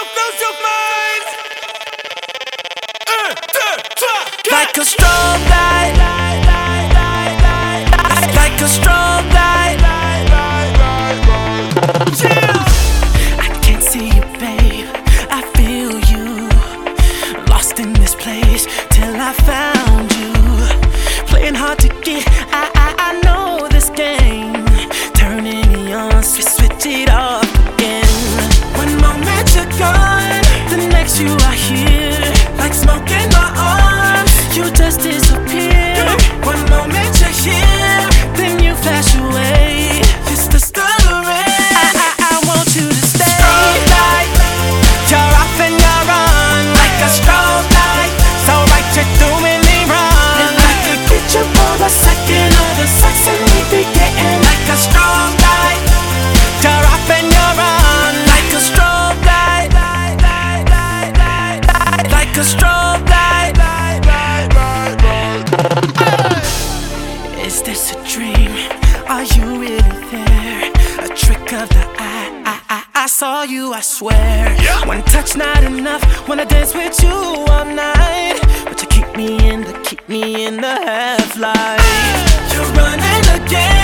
Like a strobe light, like a strobe light. I can't see you, babe, I feel you. Lost in this place till I found you. Playing hard to get, I know this game. Turning me on, switch it off again. One moment you're gone, the next you are here. Like smoke in my arms, you just disappear. One moment you're here, then you flash away. It's the start of rain. I want you to stay. Strobe light, you're off and you're on. Like a strobe light, so right you're doing me wrong. And I could get you for a second, all the sex and we be getting. Like a strobe light, you're off and you're on. Like a strobe light, like a strobe light. Is this a dream? Are you really there? A trick of the eye. I saw you, I swear. One touch not enough. Wanna dance with you all night, but you keep me in the half light. You're running again.